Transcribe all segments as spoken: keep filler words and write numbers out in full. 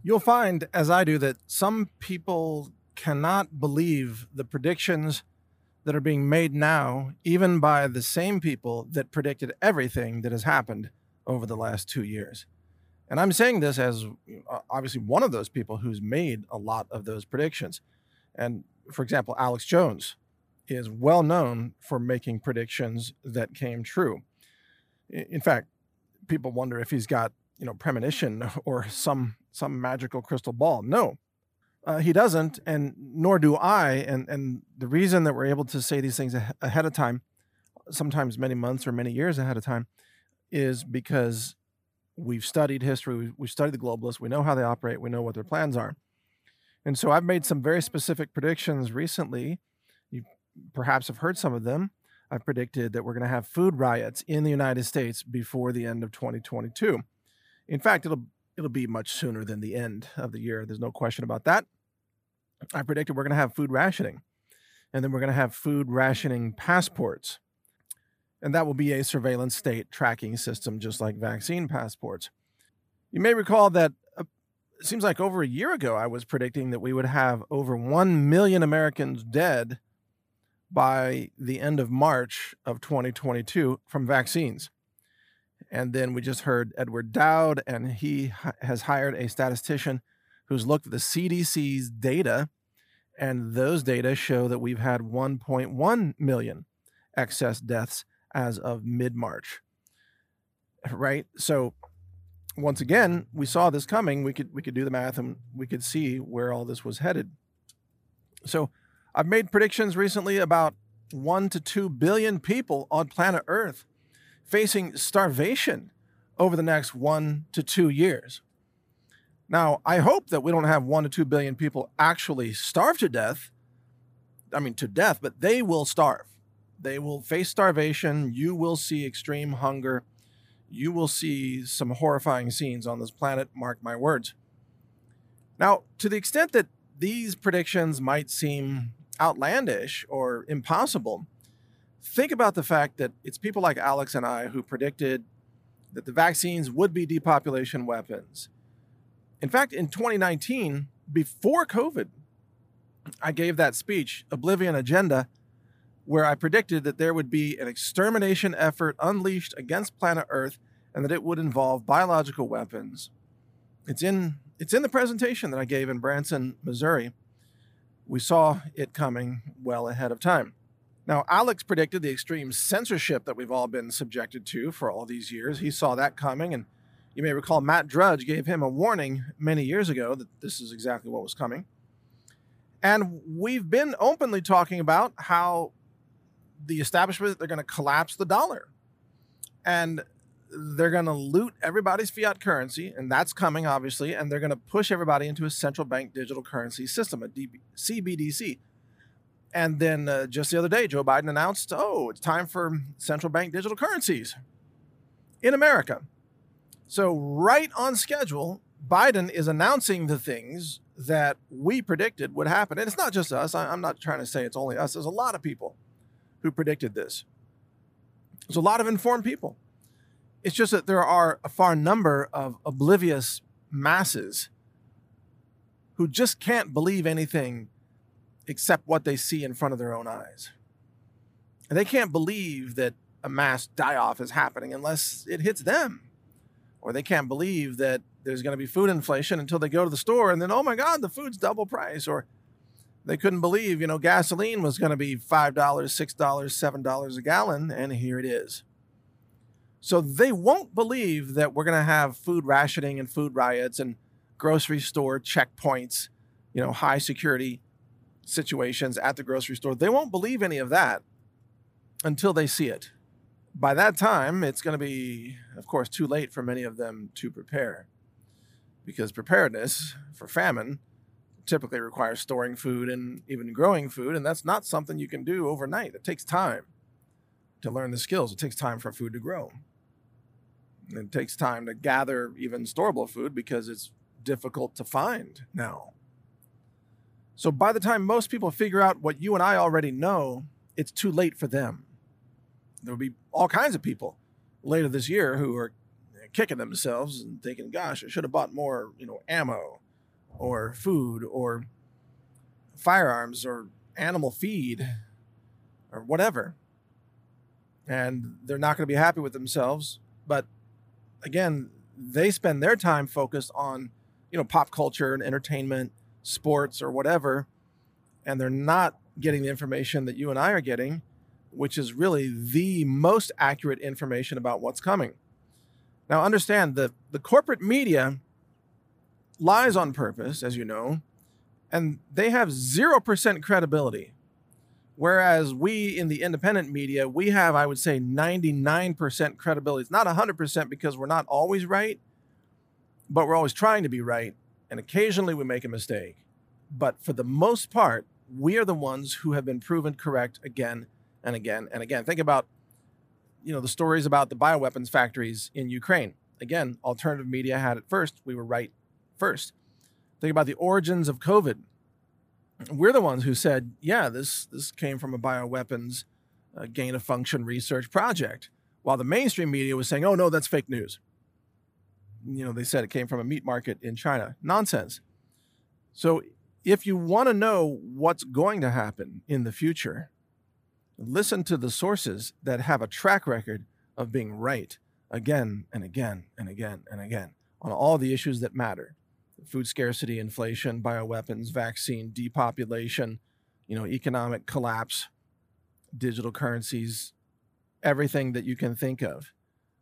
You'll find, as I do, that some people cannot believe the predictions that are being made now, even by the same people that predicted everything that has happened over the last two years. And I'm saying this as uh, obviously one of those people who's made a lot of those predictions. And for example, Alex Jones is well known for making predictions that came true. In fact, people wonder if he's got, you know, premonition or some some magical crystal ball. No, uh, he doesn't, and nor do I. And and the reason that we're able to say these things a- ahead of time, sometimes many months or many years ahead of time, is because we've studied history, we've, we've studied the globalists, we know how they operate, we know what their plans are. And so I've made some very specific predictions recently. You perhaps have heard some of them. I've predicted that we're going to have food riots in the United States before the end of twenty twenty-two. In fact, it'll it'll be much sooner than the end of the year. There's no question about that. I predicted we're going to have food rationing, and then we're going to have food rationing passports. And that will be a surveillance state tracking system, just like vaccine passports. You may recall that uh, it seems like over a year ago, I was predicting that we would have over one million Americans dead by the end of March of twenty twenty-two from vaccines. And then we just heard Edward Dowd, and he h- has hired a statistician who's looked at the C D C's data, and those data show that we've had one point one million excess deaths as of mid-March. Right? So once again, we saw this coming. We could we could do the math and we could see where all this was headed. So I've made predictions recently about one to two billion people on planet Earth facing starvation over the next one to two years. Now, I hope that we don't have one to two billion people actually starve to death. I mean, to death, but they will starve. They will face starvation. You will see extreme hunger. You will see some horrifying scenes on this planet, mark my words. Now, to the extent that these predictions might seem outlandish or impossible, think about the fact that it's people like Alex and I who predicted that the vaccines would be depopulation weapons. In fact, in twenty nineteen, before COVID, I gave that speech, Oblivion Agenda, where I predicted that there would be an extermination effort unleashed against planet Earth and that it would involve biological weapons. It's in it's in the presentation that I gave in Branson, Missouri. We saw it coming well ahead of time. Now, Alex predicted the extreme censorship that we've all been subjected to for all these years. He saw that coming, and you may recall Matt Drudge gave him a warning many years ago that this is exactly what was coming. And we've been openly talking about how the establishment, they're going to collapse the dollar. And they're going to loot everybody's fiat currency, and that's coming, obviously, and they're going to push everybody into a central bank digital currency system, a C B D C. And then uh, just the other day, Joe Biden announced, oh, it's time for central bank digital currencies in America. So right on schedule, Biden is announcing the things that we predicted would happen. And it's not just us. I, I'm not trying to say it's only us. There's a lot of people who predicted this. There's a lot of informed people. It's just that there are a far number of oblivious masses who just can't believe anything except what they see in front of their own eyes. And they can't believe that a mass die-off is happening unless it hits them. Or they can't believe that there's going to be food inflation until they go to the store and then, oh my God, the food's double price. Or they couldn't believe, you know, gasoline was going to be five dollars, six dollars, seven dollars a gallon, and here it is. So they won't believe that we're going to have food rationing and food riots and grocery store checkpoints, you know, high security situations at the grocery store. They won't believe any of that until they see it. By that time, it's going to be, of course, too late for many of them to prepare, because preparedness for famine typically requires storing food and even growing food, and that's not something you can do overnight. It takes time to learn the skills. It takes time for food to grow. It takes time to gather even storable food because it's difficult to find now. So by the time most people figure out what you and I already know, it's too late for them. There will be all kinds of people later this year who are kicking themselves and thinking, gosh, I should have bought more, you know, ammo. or food or firearms or animal feed or whatever. And they're not going to be happy with themselves. But again, they spend their time focused on, you know, pop culture and entertainment, sports or whatever. And they're not getting the information that you and I are getting, which is really the most accurate information about what's coming. Now, understand that the corporate media lies on purpose, as you know, and they have zero percent credibility. Whereas we in the independent media, we have, I would say, ninety-nine percent credibility. It's not one hundred percent because we're not always right, but we're always trying to be right. And occasionally we make a mistake. But for the most part, we are the ones who have been proven correct again and again and again. Think about, you know, the stories about the bioweapons factories in Ukraine. Again, alternative media had it first. We were right first. Think about the origins of COVID. We're the ones who said, yeah, this, this came from a bioweapons uh, gain of function research project, while the mainstream media was saying, oh, no, that's fake news. You know, they said it came from a meat market in China. Nonsense. So if you want to know what's going to happen in the future, listen to the sources that have a track record of being right again and again and again and again on all the issues that matter. Food scarcity, inflation, bioweapons, vaccine, depopulation, you know, economic collapse, digital currencies, everything that you can think of.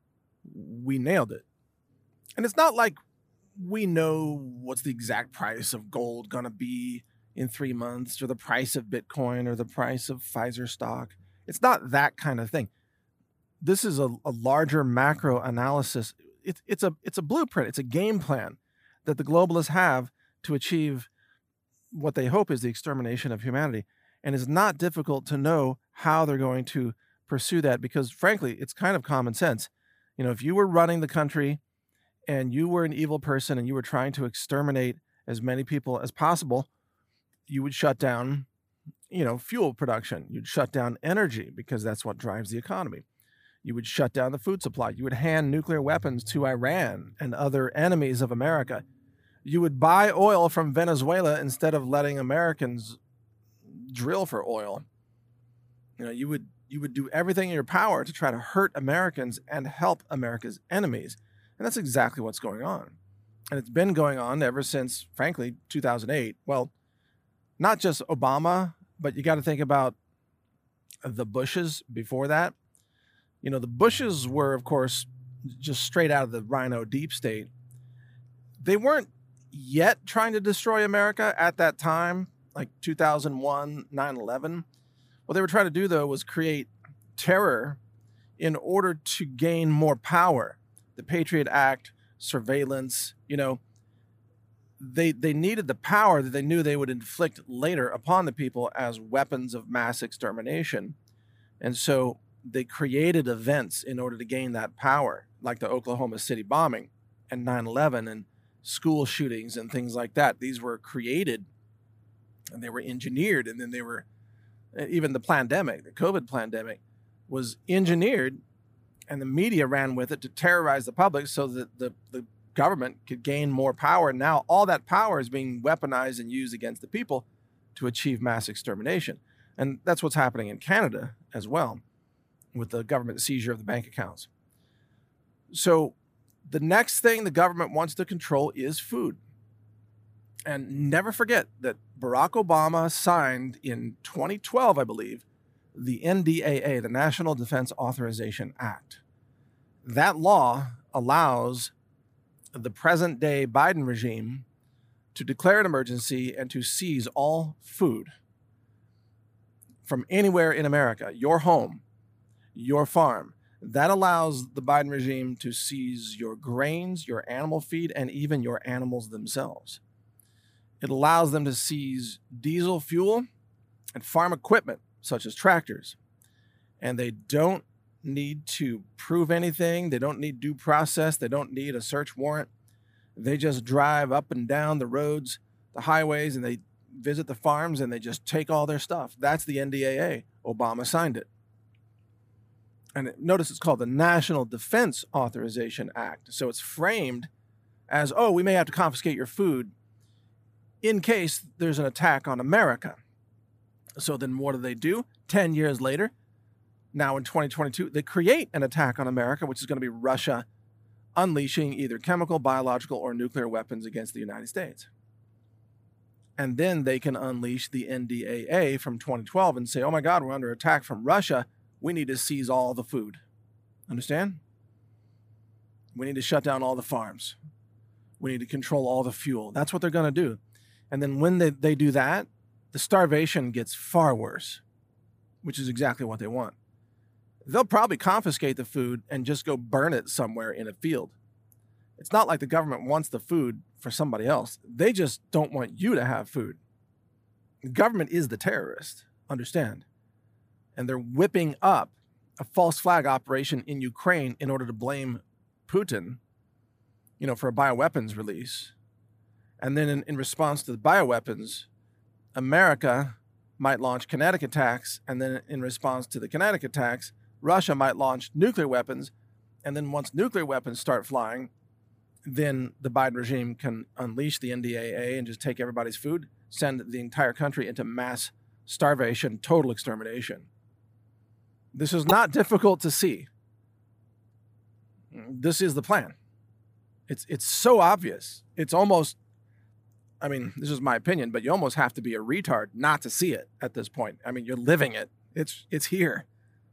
We nailed it. And it's not like we know what's the exact price of gold going to be in three months or the price of Bitcoin or the price of Pfizer stock. It's not that kind of thing. This is a, a larger macro analysis. It, it's a it's a blueprint. It's a game plan that the globalists have to achieve what they hope is the extermination of humanity. And it's not difficult to know how they're going to pursue that because, frankly, it's kind of common sense. You know, if you were running the country and you were an evil person and you were trying to exterminate as many people as possible, you would shut down, you know, fuel production. You'd shut down energy because that's what drives the economy. You would shut down the food supply. You would hand nuclear weapons to Iran and other enemies of America. You would buy oil from Venezuela instead of letting Americans drill for oil. You know, you would you would do everything in your power to try to hurt Americans and help America's enemies. And that's exactly what's going on. And it's been going on ever since, frankly, two thousand eight. Well, not just Obama, but you got to think about the Bushes before that. You know, the Bushes were, of course, just straight out of the Rhino deep state. They weren't yet trying to destroy America at that time, like two thousand one, nine eleven. What they were trying to do, though, was create terror in order to gain more power. The Patriot Act, surveillance, you know, they they needed the power that they knew they would inflict later upon the people as weapons of mass extermination. And so they created events in order to gain that power, like the Oklahoma City bombing and nine eleven and school shootings and things like that. These were created and they were engineered, and then they were, even the pandemic, the COVID pandemic was engineered, and the media ran with it to terrorize the public so that the, the government could gain more power. And now all that power is being weaponized and used against the people to achieve mass extermination. And that's what's happening in Canada as well, with the government seizure of the bank accounts. So the next thing the government wants to control is food. And never forget that Barack Obama signed in twenty twelve, I believe, the N D A A, the National Defense Authorization Act. That law allows the present-day Biden regime to declare an emergency and to seize all food from anywhere in America, your home, your farm. That allows the Biden regime to seize your grains, your animal feed, and even your animals themselves. It allows them to seize diesel fuel and farm equipment, such as tractors. And they don't need to prove anything. They don't need due process. They don't need a search warrant. They just drive up and down the roads, the highways, and they visit the farms, and they just take all their stuff. That's the N D A A. Obama signed it. And it, notice it's called the National Defense Authorization Act. So it's framed as, oh, we may have to confiscate your food in case there's an attack on America. So then what do they do? Ten years later, now in twenty twenty-two, they create an attack on America, which is going to be Russia unleashing either chemical, biological, or nuclear weapons against the United States. And then they can unleash the N D A A from twenty twelve and say, oh my God, we're under attack from Russia. We need to seize all the food. Understand? We need to shut down all the farms. We need to control all the fuel. That's what they're going to do. And then when they, they do that, the starvation gets far worse, which is exactly what they want. They'll probably confiscate the food and just go burn it somewhere in a field. It's not like the government wants the food for somebody else. They just don't want you to have food. The government is the terrorist, understand? And they're whipping up a false flag operation in Ukraine in order to blame Putin, you know, for a bioweapons release. And then in, in response to the bioweapons, America might launch kinetic attacks, and then in response to the kinetic attacks, Russia might launch nuclear weapons, and then once nuclear weapons start flying, then the Biden regime can unleash the N D A A and just take everybody's food, send the entire country into mass starvation, total extermination. This is not difficult to see. This is the plan. It's it's so obvious. It's almost, I mean, this is my opinion, but you almost have to be a retard not to see it at this point. I mean, you're living it. It's it's here.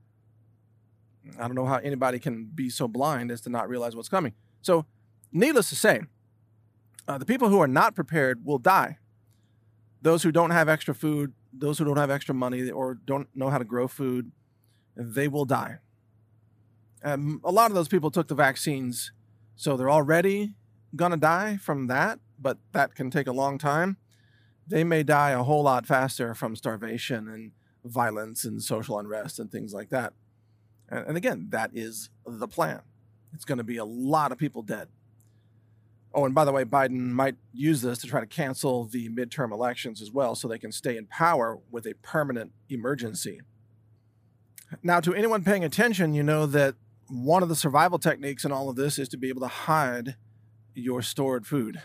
I don't know how anybody can be so blind as to not realize what's coming. So, needless to say, uh, the people who are not prepared will die. Those who don't have extra food, those who don't have extra money or don't know how to grow food, they will die. Um, a lot of those people took the vaccines, so they're already going to die from that, but that can take a long time. They may die a whole lot faster from starvation and violence and social unrest and things like that. And, and again, that is the plan. It's going to be a lot of people dead. Oh, and by the way, Biden might use this to try to cancel the midterm elections as well so they can stay in power with a permanent emergency. Now, to anyone paying attention, you know that one of the survival techniques in all of this is to be able to hide your stored food.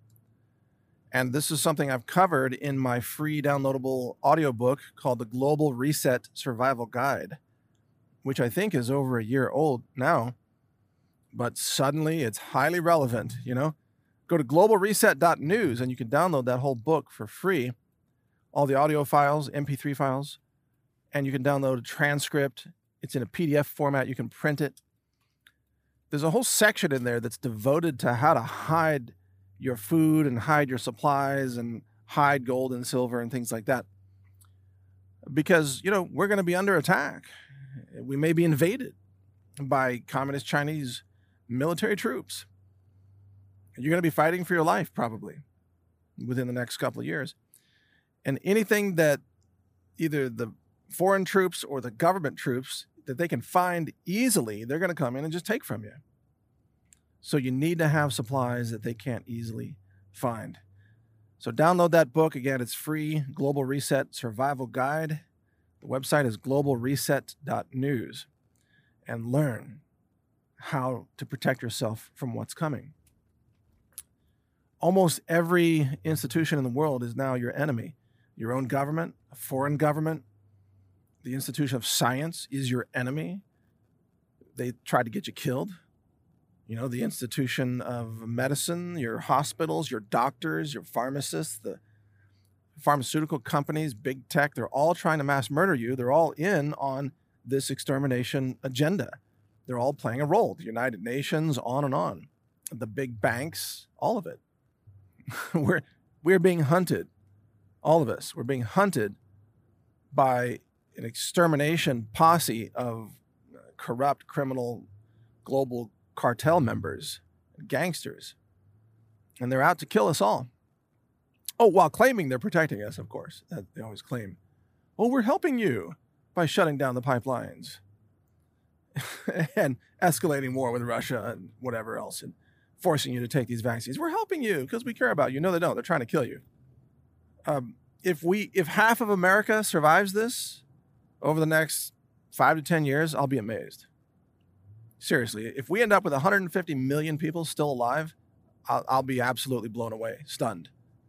And this is something I've covered in my free downloadable audiobook called The Global Reset Survival Guide, which I think is over a year old now, but suddenly it's highly relevant, you know? Go to global reset dot news and you can download that whole book for free, all the audio files, M P three files, and you can download a transcript. It's in a P D F format. You can print it. There's a whole section in there that's devoted to how to hide your food and hide your supplies and hide gold and silver and things like that. Because, you know, we're going to be under attack. We may be invaded by communist Chinese military troops. You're going to be fighting for your life probably within the next couple of years. And anything that either the foreign troops or the government troops that they can find easily, they're going to come in and just take from you. So you need to have supplies that they can't easily find. So download that book. Again, it's free, Global Reset Survival Guide. The website is global reset dot news, and learn how to protect yourself from what's coming. Almost every institution in the world is now your enemy. Your own government, a foreign government, the institution of science is your enemy. They try to get you killed. You know, the institution of medicine, your hospitals, your doctors, your pharmacists, the pharmaceutical companies, big tech, they're all trying to mass murder you. They're all in on this extermination agenda. They're all playing a role. The United Nations, on and on. The big banks, all of it. we're, we're being hunted. All of us. We're being hunted by an extermination posse of corrupt, criminal, global cartel members, gangsters. And they're out to kill us all. Oh, while claiming they're protecting us, of course. That they always claim. Oh, we're helping you by shutting down the pipelines and escalating war with Russia and whatever else and forcing you to take these vaccines. We're helping you because we care about you. No, they don't. They're trying to kill you. Um, if we, if half of America survives this over the next five to ten years, I'll be amazed. Seriously, if we end up with one hundred fifty million people still alive, I'll, I'll be absolutely blown away, stunned.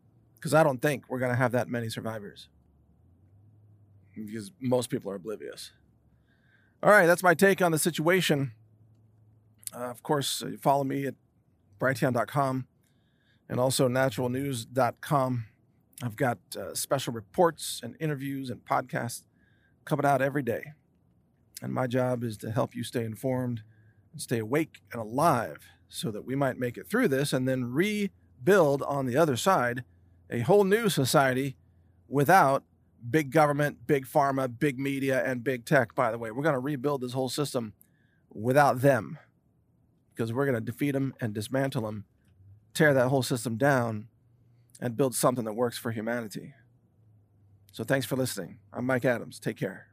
because I don't think we're going to have that many survivors, because most people are oblivious. All right, that's my take on the situation. Uh, of course, uh, follow me at brighteon dot com and also natural news dot com. I've got uh, special reports and interviews and podcasts coming out every day. And my job is to help you stay informed and stay awake and alive so that we might make it through this and then rebuild on the other side a whole new society without big government, big pharma, big media, and big tech. By the way, we're going to rebuild this whole system without them, because we're going to defeat them and dismantle them, tear that whole system down, and build something that works for humanity. So thanks for listening. I'm Mike Adams. Take care.